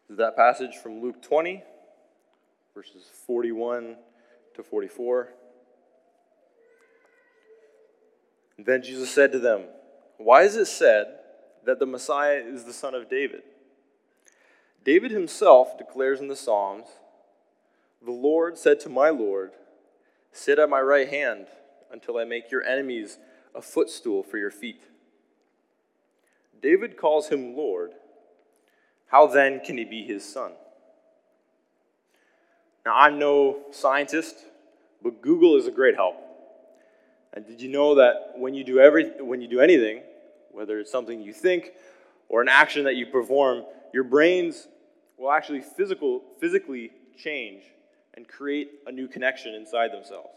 is that passage from Luke 20, verses 41 to 44. Then Jesus said to them, "Why is it said that the Messiah is the son of David? David himself declares in the Psalms, 'The Lord said to my Lord, sit at my right hand until I make your enemies a footstool for your feet.' David calls him Lord. How then can he be his son?" Now, I'm no scientist, but Google is a great help. And did you know that when you do anything, whether it's something you think or an action that you perform, your brains will actually physically change and create a new connection inside themselves.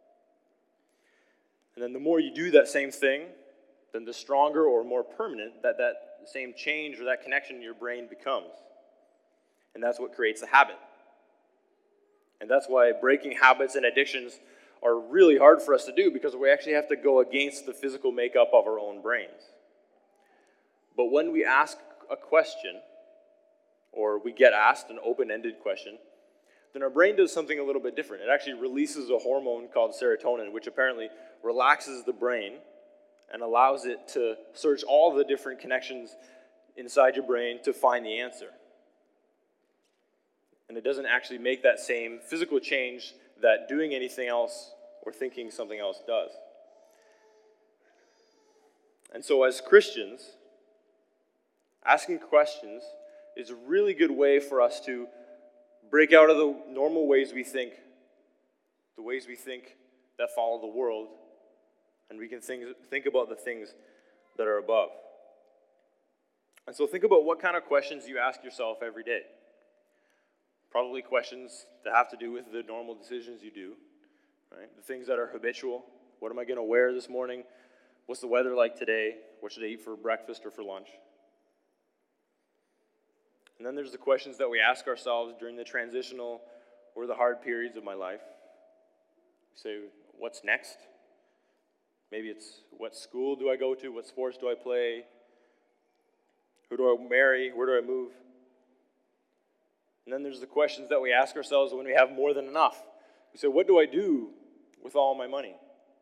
And then the more you do that same thing, then the stronger or more permanent that same change or that connection in your brain becomes. And that's what creates a habit. And that's why breaking habits and addictions are really hard for us to do, because we actually have to go against the physical makeup of our own brains. But when we ask a question, or we get asked an open-ended question, then our brain does something a little bit different. It actually releases a hormone called serotonin, which apparently relaxes the brain and allows it to search all the different connections inside your brain to find the answer. And it doesn't actually make that same physical change that doing anything else or thinking something else does. And so as Christians, asking questions is a really good way for us to break out of the normal ways we think, the ways we think that follow the world, and we can think about the things that are above. And so think about what kind of questions you ask yourself every day. Probably questions that have to do with the normal decisions you do, right? The things that are habitual. What am I going to wear this morning? What's the weather like today? What should I eat for breakfast or for lunch? And then there's the questions that we ask ourselves during the transitional or the hard periods of my life. We say, what's next? Maybe it's, what school do I go to? What sports do I play? Who do I marry? Where do I move? And then there's the questions that we ask ourselves when we have more than enough. We say, what do I do with all my money?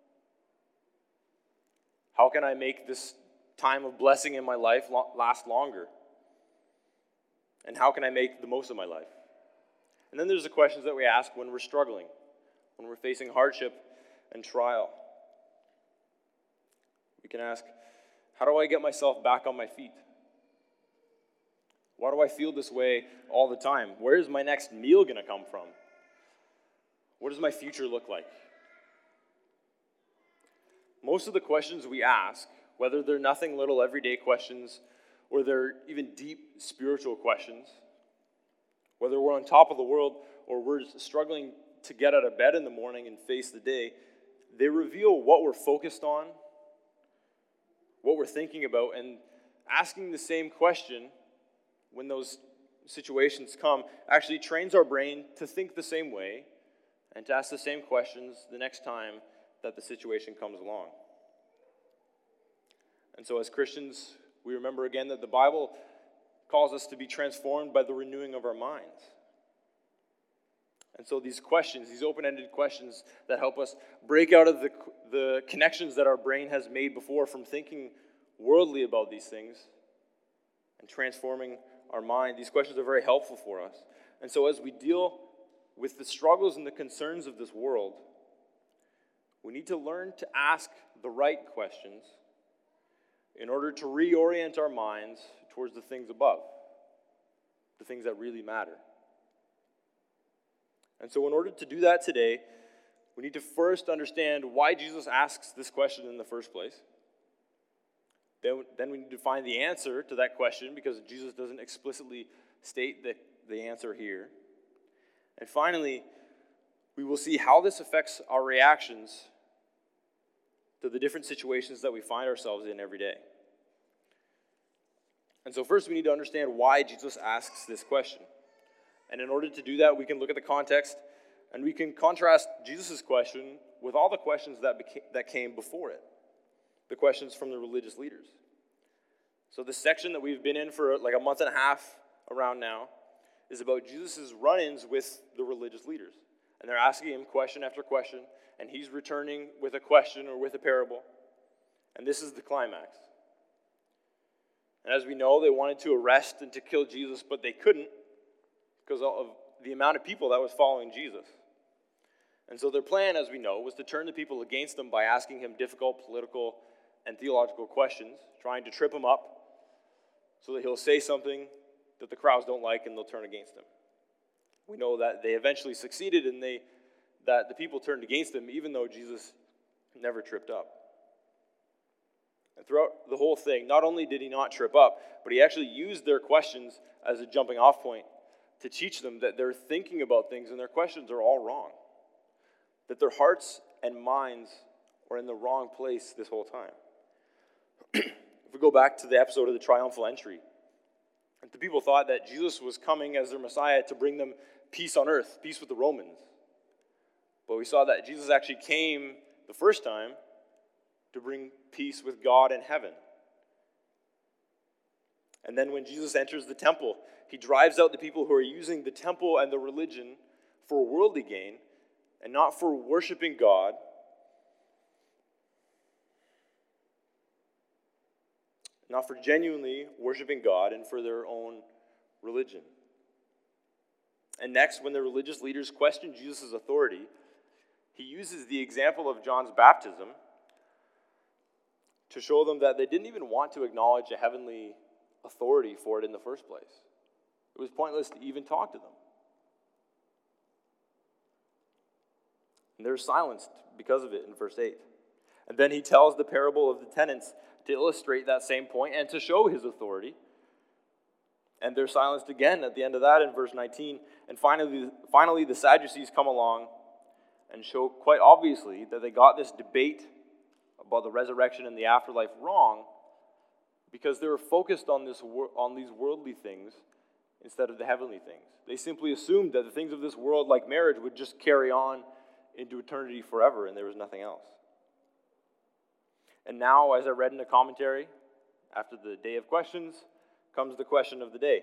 How can I make this time of blessing in my life last longer? And how can I make the most of my life? And then there's the questions that we ask when we're struggling, when we're facing hardship and trial. We can ask, how do I get myself back on my feet? Why do I feel this way all the time? Where is my next meal going to come from? What does my future look like? Most of the questions we ask, whether they're nothing little everyday questions or they're even deep spiritual questions, whether we're on top of the world or we're struggling to get out of bed in the morning and face the day, they reveal what we're focused on, what we're thinking about, and asking the same question when those situations come actually trains our brain to think the same way and to ask the same questions the next time that the situation comes along. And so as Christians, we remember again that the Bible calls us to be transformed by the renewing of our minds. And so these questions, these open-ended questions that help us break out of the connections that our brain has made before from thinking worldly about these things and transforming our mind, these questions are very helpful for us. And so as we deal with the struggles and the concerns of this world, we need to learn to ask the right questions in order to reorient our minds towards the things above, the things that really matter. And so in order to do that today, we need to first understand why Jesus asks this question in the first place. Then we need to find the answer to that question, because Jesus doesn't explicitly state the answer here. And finally, we will see how this affects our reactions to the different situations that we find ourselves in every day. And so first we need to understand why Jesus asks this question. And in order to do that, we can look at the context and we can contrast Jesus' question with all the questions that came before it. The questions from the religious leaders. So this section that we've been in for like a month and a half around now is about Jesus' run-ins with the religious leaders. And they're asking him question after question, and he's returning with a question or with a parable. And this is the climax. And as we know, they wanted to arrest and to kill Jesus, but they couldn't because of the amount of people that was following Jesus. And so their plan, as we know, was to turn the people against him by asking him difficult political and theological questions, trying to trip him up so that he'll say something that the crowds don't like and they'll turn against him. We know that they eventually succeeded and that the people turned against him even though Jesus never tripped up. And throughout the whole thing, not only did he not trip up, but he actually used their questions as a jumping off point to teach them that they're thinking about things and their questions are all wrong. That their hearts and minds are in the wrong place this whole time. If we go back to the episode of the triumphal entry, the people thought that Jesus was coming as their Messiah to bring them peace on earth, peace with the Romans. But we saw that Jesus actually came the first time to bring peace with God in heaven. And then when Jesus enters the temple, he drives out the people who are using the temple and the religion for worldly gain and not for worshiping God. Not for genuinely worshiping God and for their own religion. And next, when the religious leaders question Jesus' authority, he uses the example of John's baptism to show them that they didn't even want to acknowledge a heavenly authority for it in the first place. It was pointless to even talk to them. And they're silenced because of it in verse 8. And then he tells the parable of the tenants to illustrate that same point and to show his authority. And they're silenced again at the end of that in verse 19. And finally, the Sadducees come along and show quite obviously that they got this debate about the resurrection and the afterlife wrong because they were focused on these worldly things instead of the heavenly things. They simply assumed that the things of this world, like marriage, would just carry on into eternity forever and there was nothing else. And now, as I read in the commentary, after the day of questions, comes the question of the day.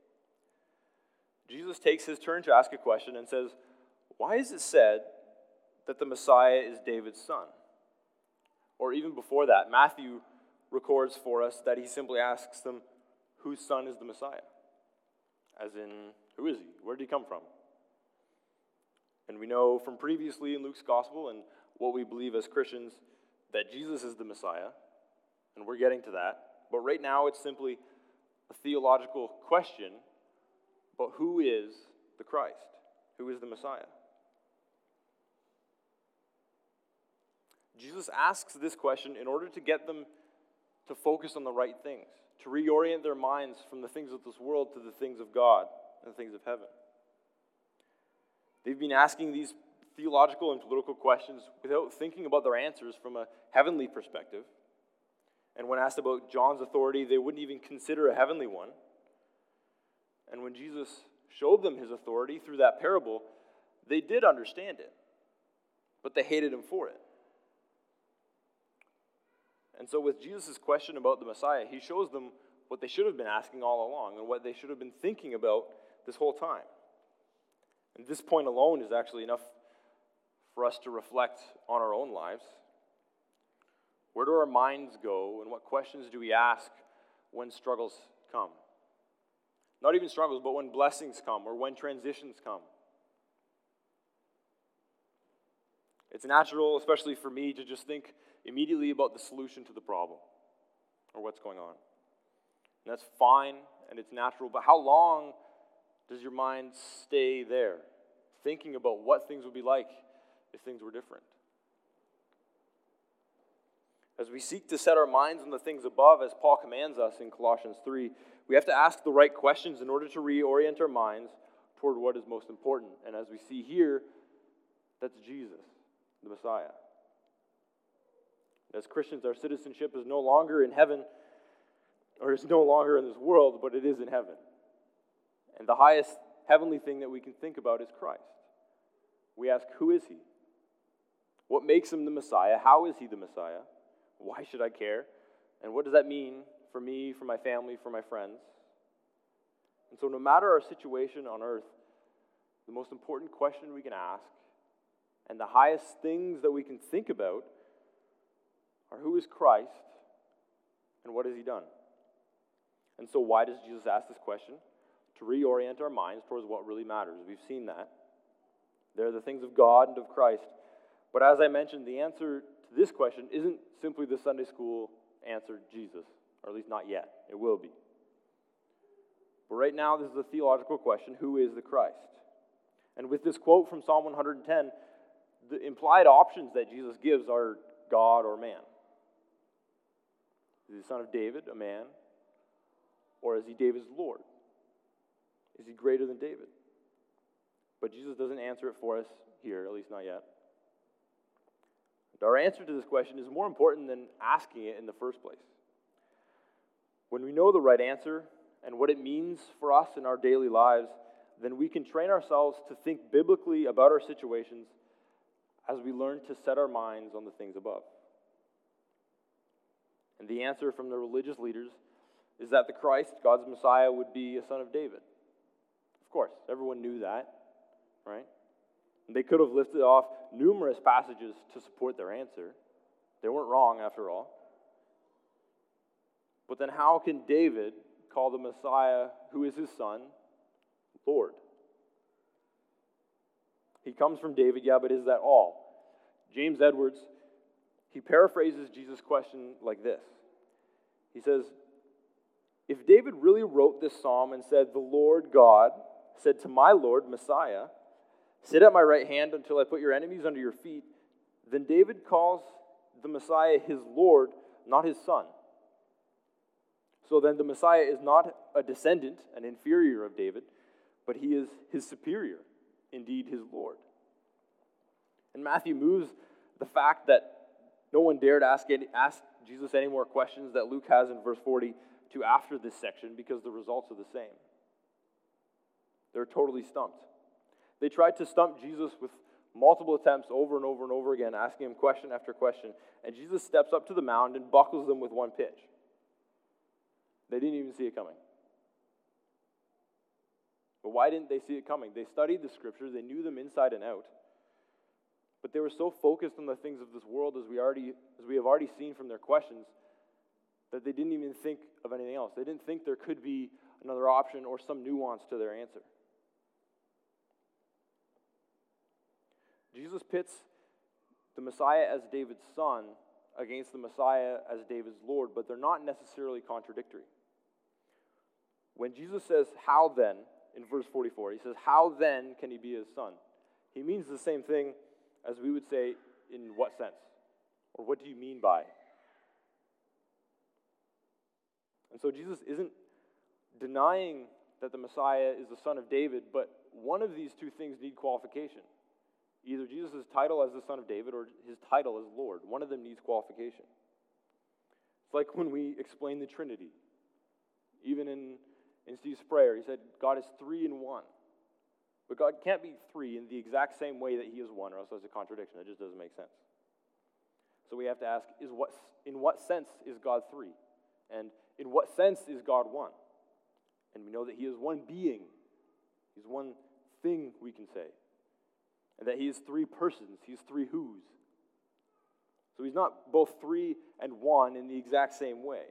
Jesus takes his turn to ask a question and says, why is it said that the Messiah is David's son? Or even before that, Matthew records for us that he simply asks them, whose son is the Messiah? As in, who is he? Where did he come from? And we know from previously in Luke's gospel and what we believe as Christians that Jesus is the Messiah, and we're getting to that. But right now it's simply a theological question, but who is the Christ? Who is the Messiah? Jesus asks this question in order to get them to focus on the right things, to reorient their minds from the things of this world to the things of God and the things of heaven. They've been asking these theological and political questions without thinking about their answers from a heavenly perspective. And when asked about John's authority, they wouldn't even consider a heavenly one. And when Jesus showed them his authority through that parable, they did understand it, but they hated him for it. And so with Jesus' question about the Messiah, he shows them what they should have been asking all along and what they should have been thinking about this whole time. And this point alone is actually enough for us to reflect on our own lives. Where do our minds go and what questions do we ask when struggles come? Not even struggles, but when blessings come or when transitions come. It's natural, especially for me, to just think immediately about the solution to the problem or what's going on. And that's fine and it's natural, but how long does your mind stay there, thinking about what things would be like if things were different? As we seek to set our minds on the things above, as Paul commands us in Colossians 3, we have to ask the right questions in order to reorient our minds toward what is most important. And as we see here, that's Jesus, the Messiah. As Christians, our citizenship is no longer in heaven, or is no longer in this world, but it is in heaven. And the highest heavenly thing that we can think about is Christ. We ask, who is he? What makes him the Messiah? How is he the Messiah? Why should I care? And what does that mean for me, for my family, for my friends? And so no matter our situation on earth, the most important question we can ask and the highest things that we can think about are who is Christ and what has he done? And so why does Jesus ask this question? To reorient our minds towards what really matters. We've seen that. They're the things of God and of Christ. But as I mentioned, the answer to this question isn't simply the Sunday school answer, Jesus, or at least not yet. It will be. But right now, this is a theological question: who is the Christ? And with this quote from Psalm 110, the implied options that Jesus gives are God or man. Is he the son of David, a man? Or is he David's Lord? Is he greater than David? But Jesus doesn't answer it for us here, at least not yet. Our answer to this question is more important than asking it in the first place. When we know the right answer and what it means for us in our daily lives, then we can train ourselves to think biblically about our situations as we learn to set our minds on the things above. And the answer from the religious leaders is that the Christ, God's Messiah, would be a son of David. Of course, everyone knew that, right? And they could have listed off numerous passages to support their answer. They weren't wrong, after all. But then how can David call the Messiah, who is his son, Lord? He comes from David, yeah, but is that all? James Edwards, he paraphrases Jesus' question like this. He says, if David really wrote this psalm and said, the Lord God said to my Lord, Messiah, sit at my right hand until I put your enemies under your feet, then David calls the Messiah his Lord, not his son. So then the Messiah is not a descendant, an inferior of David, but he is his superior, indeed his Lord. And Matthew moves the fact that no one dared ask Jesus any more questions that Luke has in verse 40 to after this section because the results are the same. They're totally stumped. They tried to stump Jesus with multiple attempts over and over and over again, asking him question after question, and Jesus steps up to the mound and buckles them with one pitch. They didn't even see it coming. But why didn't they see it coming? They studied the scriptures, they knew them inside and out, but they were so focused on the things of this world, as we have already seen from their questions, that they didn't even think of anything else. They didn't think there could be another option or some nuance to their answer. Jesus pits the Messiah as David's son against the Messiah as David's Lord, but they're not necessarily contradictory. When Jesus says, how then, in verse 44, he says, how then can he be his son? He means the same thing as we would say, in what sense? Or what do you mean by? And so Jesus isn't denying that the Messiah is the son of David, but one of these two things need qualification. Either Jesus' title as the son of David or his title as Lord. One of them needs qualification. It's like when we explain the Trinity. Even in Steve's prayer, he said, God is three in one. But God can't be three in the exact same way that he is one, or else there's a contradiction. It just doesn't make sense. So we have to ask, in what sense is God three? And in what sense is God one? And we know that he is one being. He's one thing, we can say. And that he is three persons. He's three who's. So he's not both three and one in the exact same way.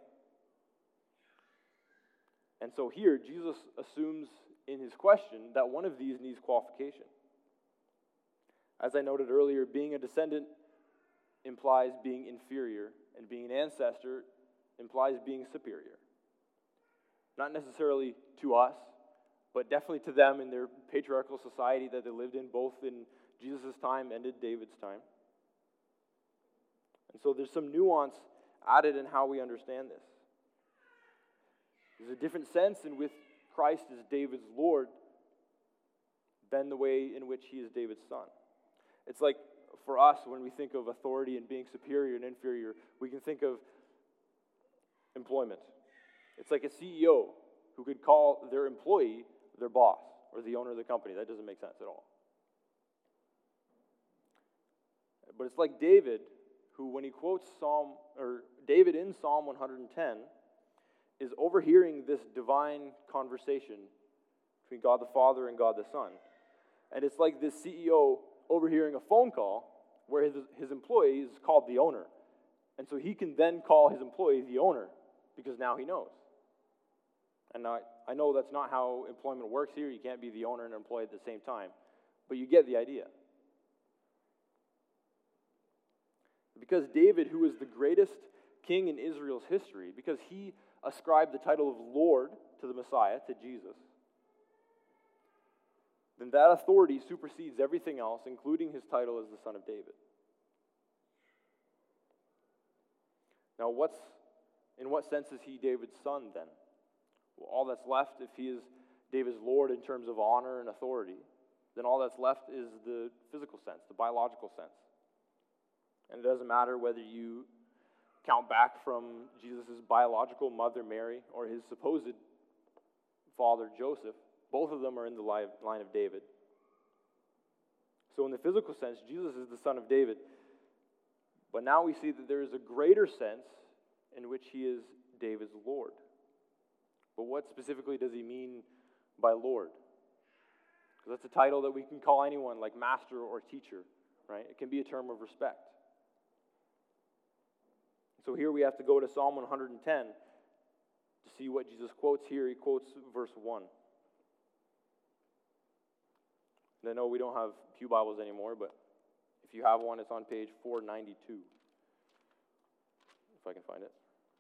And so here, Jesus assumes in his question that one of these needs qualification. As I noted earlier, being a descendant implies being inferior, and being an ancestor implies being superior. Not necessarily to us, but definitely to them in their patriarchal society that they lived in, both in Jesus' time and in David's time. And so there's some nuance added in how we understand this. There's a different sense in which Christ is David's Lord than the way in which he is David's son. It's like for us, when we think of authority and being superior and inferior, we can think of employment. It's like a CEO who could call their employee their boss or the owner of the company. That doesn't make sense at all. But it's like David, who when he quotes David in Psalm 110, is overhearing this divine conversation between God the Father and God the Son. And it's like this CEO overhearing a phone call where his employee is called the owner. And so he can then call his employee the owner because now he knows. And I know that's not how employment works here. You can't be the owner and employee at the same time. But you get the idea. Because David, who is the greatest king in Israel's history, because he ascribed the title of Lord to the Messiah, to Jesus, then that authority supersedes everything else, including his title as the Son of David. Now, in what sense is he David's son then? Well, all that's left, if he is David's Lord in terms of honor and authority, then all that's left is the physical sense, the biological sense. And it doesn't matter whether you count back from Jesus' biological mother, Mary, or his supposed father, Joseph. Both of them are in the line of David. So in the physical sense, Jesus is the son of David. But now we see that there is a greater sense in which he is David's Lord. But what specifically does he mean by Lord? Because that's a title that we can call anyone, like master or teacher, right? It can be a term of respect. So here we have to go to Psalm 110 to see what Jesus quotes here. He quotes verse 1. And I know we don't have Pew Bibles anymore, but if you have one, it's on page 492. If I can find it.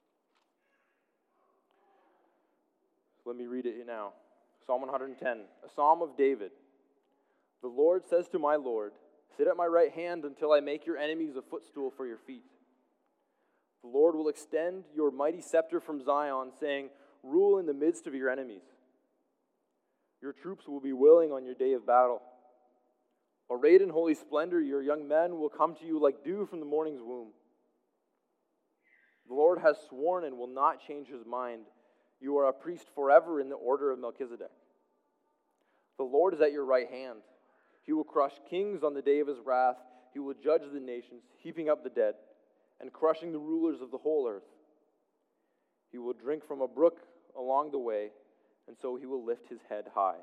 Let me read it now. Psalm 110, a psalm of David. The Lord says to my Lord, sit at my right hand until I make your enemies a footstool for your feet. The Lord will extend your mighty scepter from Zion, saying, rule in the midst of your enemies. Your troops will be willing on your day of battle. Arrayed in holy splendor, your young men will come to you like dew from the morning's womb. The Lord has sworn and will not change his mind. You are a priest forever in the order of Melchizedek. The Lord is at your right hand. He will crush kings on the day of his wrath. He will judge the nations, heaping up the dead, and crushing the rulers of the whole earth. He will drink from a brook along the way, and so he will lift his head high.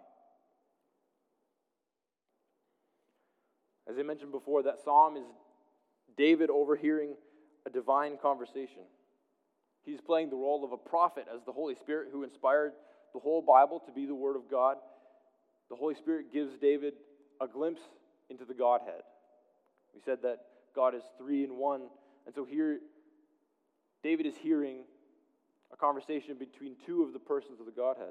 As I mentioned before, that psalm is David overhearing a divine conversation. He's playing the role of a prophet as the Holy Spirit who inspired the whole Bible to be the Word of God. The Holy Spirit gives David a glimpse into the Godhead. We said that God is three in one. And so here, David is hearing a conversation between two of the persons of the Godhead.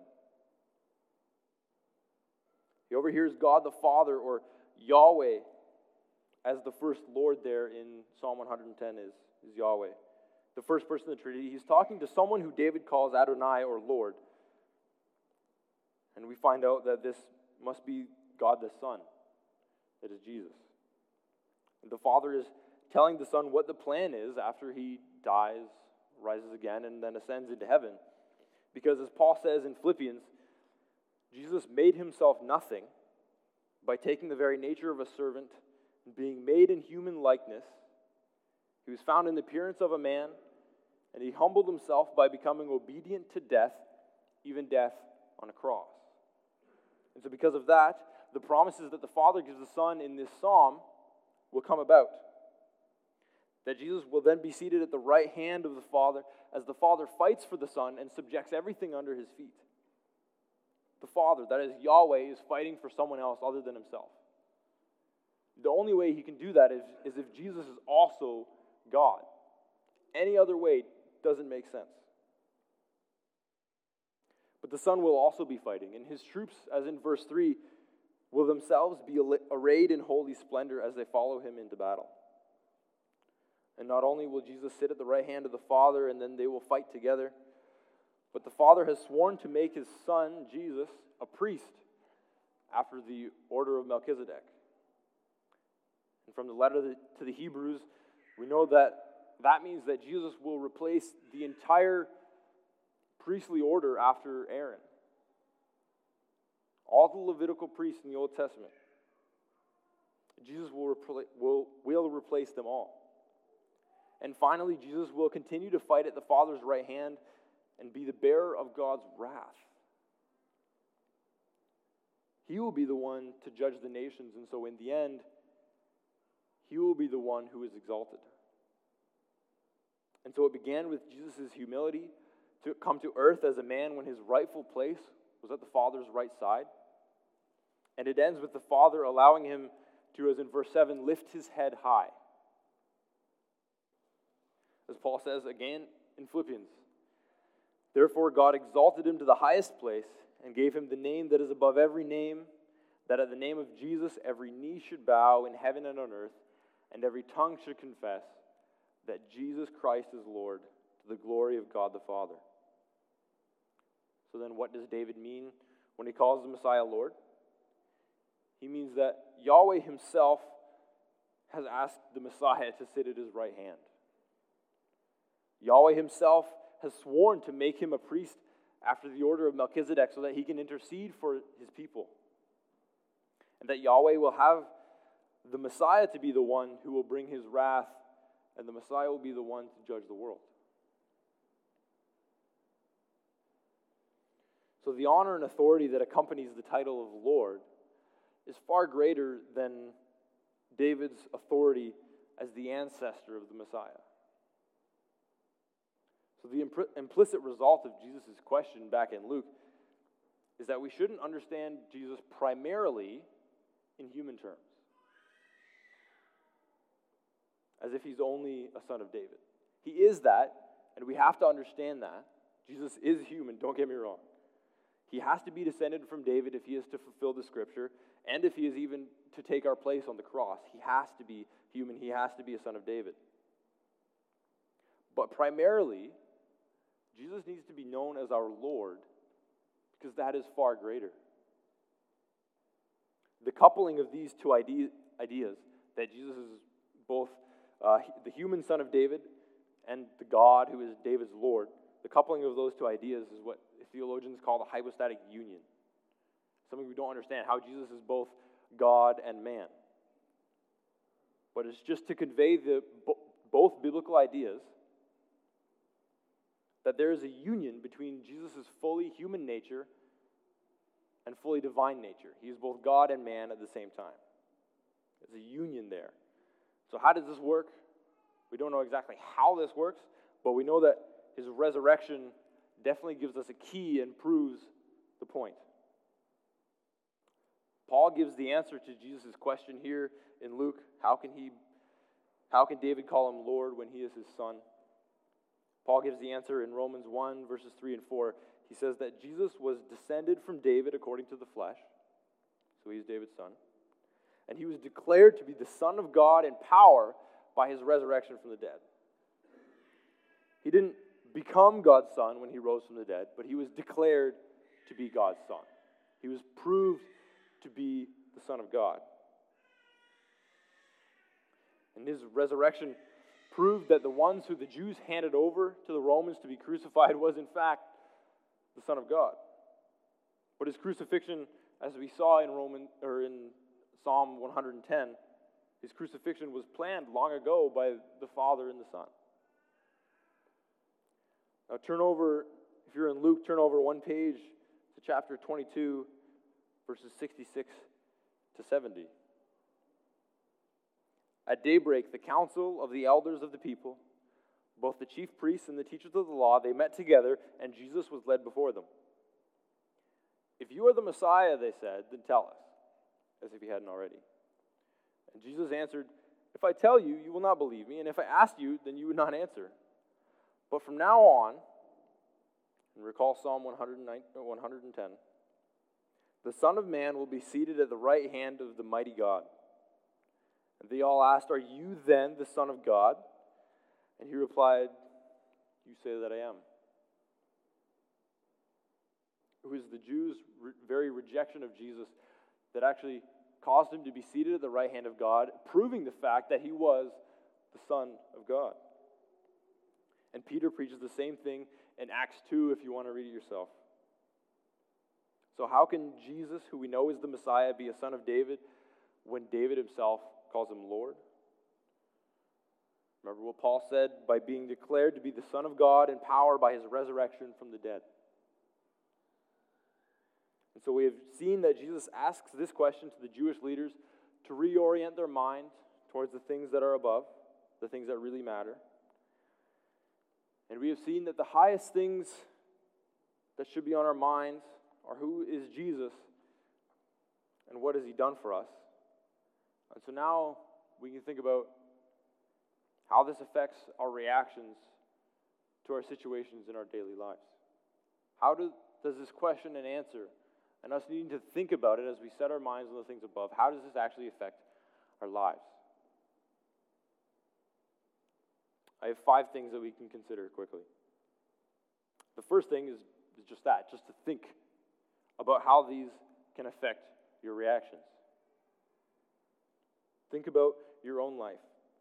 He overhears God the Father, or Yahweh, as the first Lord there in Psalm 110 is Yahweh. The first person of the Trinity. He's talking to someone who David calls Adonai, or Lord. And we find out that this must be God the Son. That is Jesus. And the Father is telling the Son what the plan is after he dies, rises again, and then ascends into heaven. Because as Paul says in Philippians, Jesus made himself nothing by taking the very nature of a servant and being made in human likeness. He was found in the appearance of a man, and he humbled himself by becoming obedient to death, even death on a cross. And so because of that, the promises that the Father gives the Son in this psalm will come about. That Jesus will then be seated at the right hand of the Father as the Father fights for the Son and subjects everything under his feet. The Father, that is Yahweh, is fighting for someone else other than himself. The only way he can do that is if Jesus is also God. Any other way doesn't make sense. But the Son will also be fighting, and his troops, as in verse 3, will themselves be arrayed in holy splendor as they follow him into battle. And not only will Jesus sit at the right hand of the Father, and then they will fight together, but the Father has sworn to make his Son, Jesus, a priest after the order of Melchizedek. And from the letter to the Hebrews, we know that means that Jesus will replace the entire priestly order after Aaron. All the Levitical priests in the Old Testament. Jesus will replace them all. And finally, Jesus will continue to fight at the Father's right hand and be the bearer of God's wrath. he will be the one to judge the nations, and so in the end, he will be the one who is exalted. And so it began with Jesus' humility to come to earth as a man when his rightful place was at the Father's right side. And it ends with the Father allowing him to, as in verse 7, lift his head high. As Paul says again in Philippians, therefore God exalted him to the highest place and gave him the name that is above every name, that at the name of Jesus every knee should bow in heaven and on earth, and every tongue should confess that Jesus Christ is Lord, to the glory of God the Father. So then what does David mean when he calls the Messiah Lord? He means that Yahweh himself has asked the Messiah to sit at his right hand. Yahweh himself has sworn to make him a priest after the order of Melchizedek so that he can intercede for his people. And that Yahweh will have the Messiah to be the one who will bring his wrath, and the Messiah will be the one to judge the world. So the honor and authority that accompanies the title of Lord is far greater than David's authority as the ancestor of the Messiah. So the implicit result of Jesus' question back in Luke is that we shouldn't understand Jesus primarily in human terms, as if he's only a son of David. He is that, and we have to understand that. Jesus is human, don't get me wrong. He has to be descended from David if he is to fulfill the scripture, and if he is even to take our place on the cross. He has to be human, he has to be a son of David. But primarily, Jesus needs to be known as our Lord, because that is far greater. The coupling of these two ideas, that Jesus is both the human son of David and the God who is David's Lord, the coupling of those two ideas is what theologians call the hypostatic union. Something we don't understand, how Jesus is both God and man. But it's just to convey both biblical ideas, that there is a union between Jesus' fully human nature and fully divine nature. He is both God and man at the same time. There's a union there. So how does this work? We don't know exactly how this works, but we know that his resurrection definitely gives us a key and proves the point. Paul gives the answer to Jesus' question here in Luke. How can David call him Lord when he is his son? Paul gives the answer in Romans 1, verses 3 and 4. He says that Jesus was descended from David according to the flesh, so he's David's son, and he was declared to be the Son of God in power by his resurrection from the dead. He didn't become God's son when he rose from the dead, but he was declared to be God's son. He was proved to be the Son of God. And his resurrection proved that the ones who the Jews handed over to the Romans to be crucified was in fact the Son of God. But his crucifixion, as we saw in Psalm 110, his crucifixion was planned long ago by the Father and the Son. Now if you're in Luke, turn over one page to chapter 22, verses 66 to 70. At daybreak, the council of the elders of the people, both the chief priests and the teachers of the law, they met together, and Jesus was led before them. If you are the Messiah, they said, then tell us, as if he hadn't already. And Jesus answered, if I tell you, you will not believe me, and if I asked you, then you would not answer. But from now on, and recall Psalm 110, the Son of Man will be seated at the right hand of the mighty God. And they all asked, are you then the Son of God? And he replied, you say that I am. It was the Jews' very rejection of Jesus that actually caused him to be seated at the right hand of God, proving the fact that he was the Son of God. And Peter preaches the same thing in Acts 2 if you want to read it yourself. So how can Jesus, who we know is the Messiah, be a son of David when David himself calls him Lord? Remember what Paul said, by being declared to be the Son of God in power by his resurrection from the dead. And And so we have seen that Jesus asks this question to the Jewish leaders to reorient their mind towards the things that are above, the things that really matter. And we have seen that the highest things that should be on our minds are who is Jesus and what has he done for us. And so now we can think about how this affects our reactions to our situations in our daily lives. How does this question and answer, and us needing to think about it as we set our minds on the things above, how does this actually affect our lives? I have 5 things that we can consider quickly. The first thing is just that, just to think about how these can affect your reactions. Think about your own life.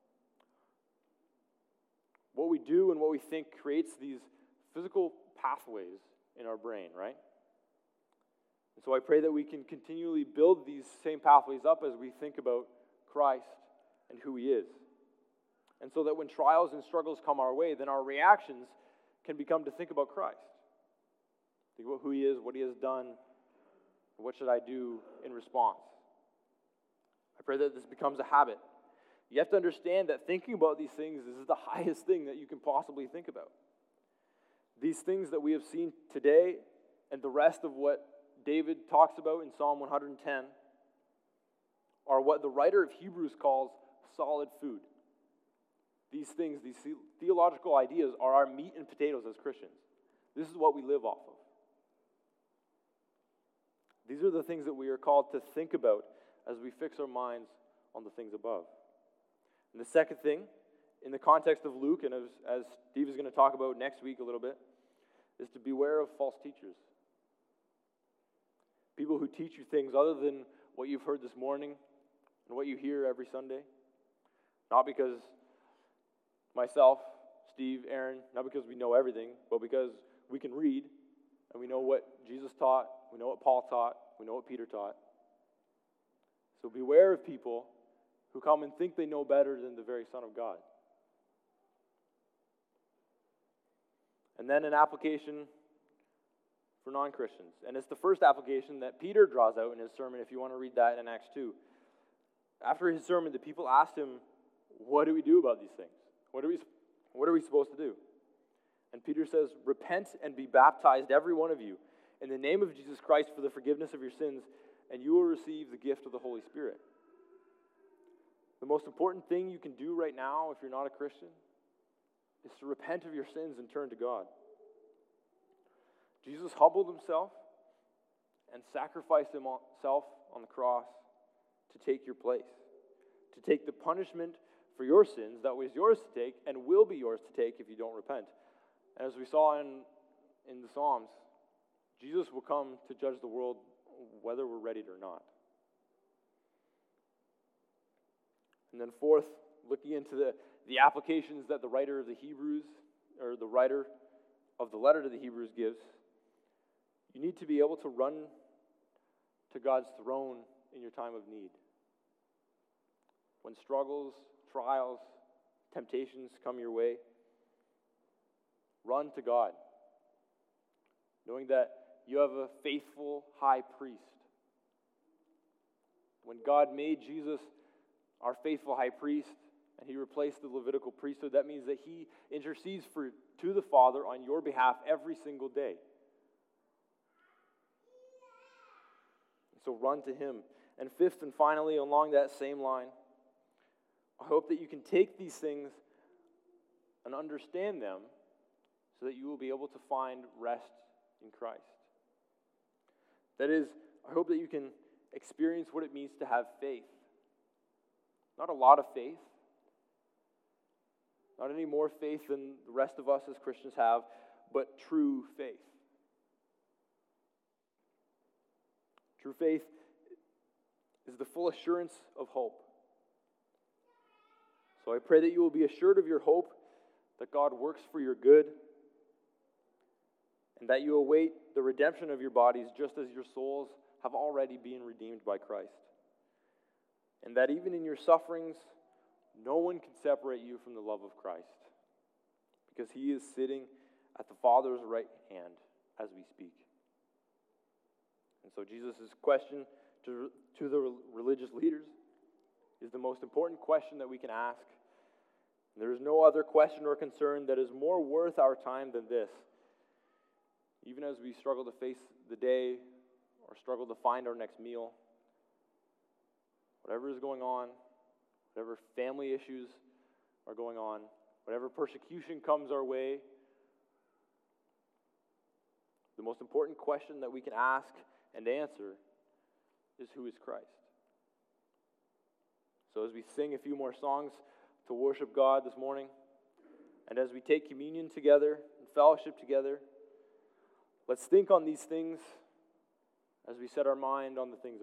What we do and what we think creates these physical pathways in our brain, right? And so I pray that we can continually build these same pathways up as we think about Christ and who he is. And so that when trials and struggles come our way, then our reactions can become to think about Christ. Think about who he is, what he has done, and what should I do in response. I pray that this becomes a habit. You have to understand that thinking about these things is the highest thing that you can possibly think about. These things that we have seen today and the rest of what David talks about in Psalm 110 are what the writer of Hebrews calls solid food. These things, these theological ideas are our meat and potatoes as Christians. This is what we live off of. These are the things that we are called to think about as we fix our minds on the things above. And the second thing, in the context of Luke, and as Steve is going to talk about next week a little bit, is to beware of false teachers. People who teach you things other than what you've heard this morning and what you hear every Sunday. Not because myself, Steve, Aaron, not because we know everything, but because we can read and we know what Jesus taught, we know what Paul taught, we know what Peter taught. So beware of people who come and think they know better than the very Son of God. And then an application for non-Christians. And it's the first application that Peter draws out in his sermon, if you want to read that in Acts 2. After his sermon, the people asked him, what do we do about these things? What are we supposed to do? And Peter says, repent and be baptized, every one of you, in the name of Jesus Christ for the forgiveness of your sins, and you will receive the gift of the Holy Spirit. The most important thing you can do right now, if you're not a Christian, is to repent of your sins and turn to God. Jesus humbled himself and sacrificed himself on the cross to take your place, to take the punishment for your sins that was yours to take and will be yours to take if you don't repent. And as we saw in the Psalms, Jesus will come to judge the world whether we're ready or not. And then fourth, looking into the applications that the writer of the Hebrews, or the writer of the letter to the Hebrews gives, you need to be able to run to God's throne in your time of need. When struggles, trials, temptations come your way, run to God, knowing that you have a faithful high priest. When God made Jesus our faithful high priest, and he replaced the Levitical priesthood, that means that he intercedes to the Father on your behalf every single day. So run to him. And fifth and finally, along that same line, I hope that you can take these things and understand them so that you will be able to find rest in Christ. That is, I hope that you can experience what it means to have faith. Not a lot of faith, not any more faith than the rest of us as Christians have, but true faith. True faith is the full assurance of hope. So I pray that you will be assured of your hope, that God works for your good, and that you await the redemption of your bodies just as your souls have already been redeemed by Christ. And that even in your sufferings, no one can separate you from the love of Christ, because he is sitting at the Father's right hand as we speak. And so Jesus' question to the religious leaders is the most important question that we can ask. There is no other question or concern that is more worth our time than this. Even as we struggle to face the day or struggle to find our next meal, whatever is going on, whatever family issues are going on, whatever persecution comes our way, the most important question that we can ask and answer is, who is Christ? So as we sing a few more songs to worship God this morning, and as we take communion together and fellowship together, let's think on these things as we set our mind on the things of